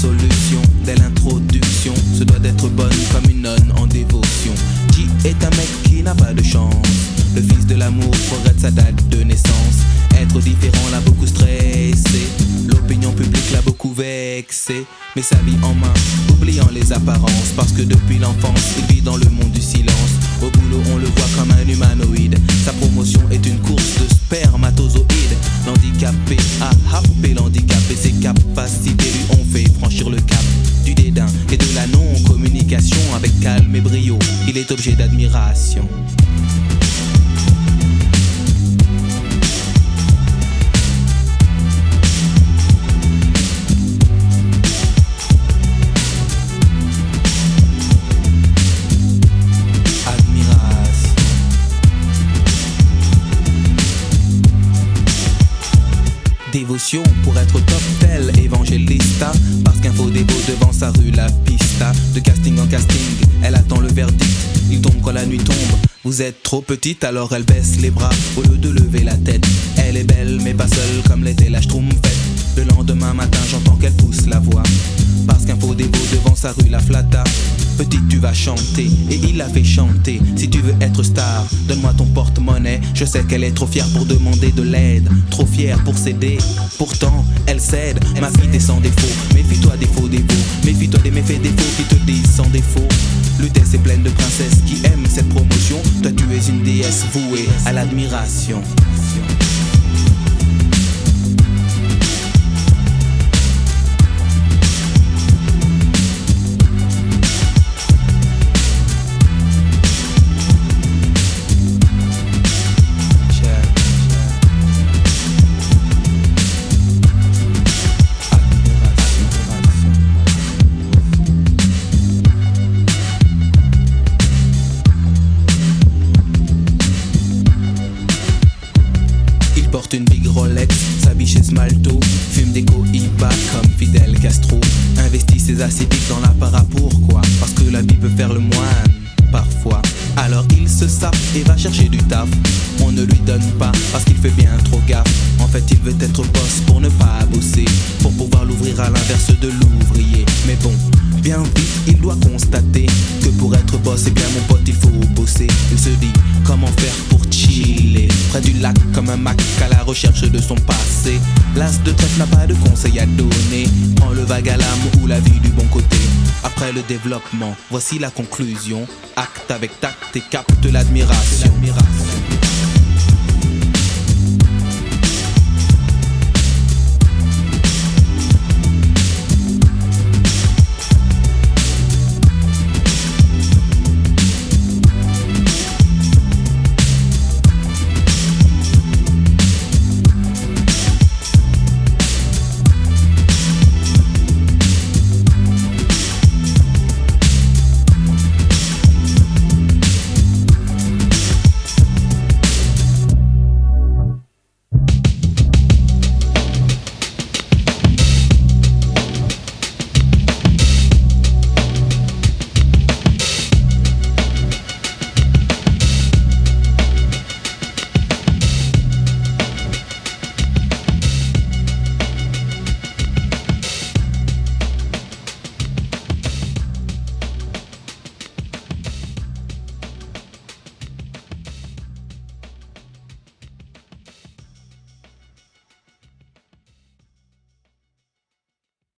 solution dès l'introduction se doit d'être bonne comme une nonne en dévotion. Qui est un mec qui n'a pas de chance. Le fils de l'amour regrette sa date de naissance. Être différent l'a beaucoup stressé. L'opinion publique l'a beaucoup vexé. Mais sa vie en main, oubliant les apparences. Parce que depuis l'enfance, il vit dans le monde du silence. Au boulot, on le voit comme un humanoïde. Sa promotion est une course de spermatozoïdes. L'handicapé a happé l'handicapé. Ses capacités lui ont fait franchir le cap du dédain et de la non-communication. Avec calme et brio, il est objet d'admiration. Dévotion pour être top tel évangélista. Parce qu'un faux dévot devant sa rue la pista. De casting en casting, elle attend le verdict. Il tombe quand la nuit tombe. Vous êtes trop petite, alors elle baisse les bras au lieu de lever la tête. Elle est belle mais pas seule comme l'était la Schtroumpfette. Le lendemain matin j'entends qu'elle pousse la voix. Parce qu'un faux dévot devant sa rue la flatta. Petite tu vas chanter, et il la fait chanter. Si tu veux être star, donne-moi ton porte-monnaie. Je sais qu'elle est trop fière pour demander de l'aide, trop fière pour céder. Pourtant elle cède, ma fille t'es sans défaut. Méfie-toi des faux dévots, méfie-toi des méfaits défauts qui te disent sans défaut. Lutèce est pleine de princesses qui aiment cette promotion. Toi tu es une déesse vouée à l'admiration. Porte une big Rolex, s'habille chez Smalto. Fume des Cohiba comme Fidel Castro. Investit ses acidiques dans l'apparat, pourquoi? Parce que la vie peut faire le moine, parfois. Alors il se sape et va chercher du taf. On ne lui donne pas parce qu'il fait bien trop gaffe. En fait il veut être boss pour ne pas bosser, pour pouvoir l'ouvrir à l'inverse de l'ouvrier. Mais bon, bien vite il doit constater que pour être boss, eh bien mon pote il faut bosser. Il se dit comment faire pour chiller près du lac comme un Mac à la recherche de son passé. L'as de trèfle n'a pas de conseil à donner. Prends le vague à l'âme ou la vie du bon côté. Après le développement, voici la conclusion. Acte avec tact et capte l'admiration.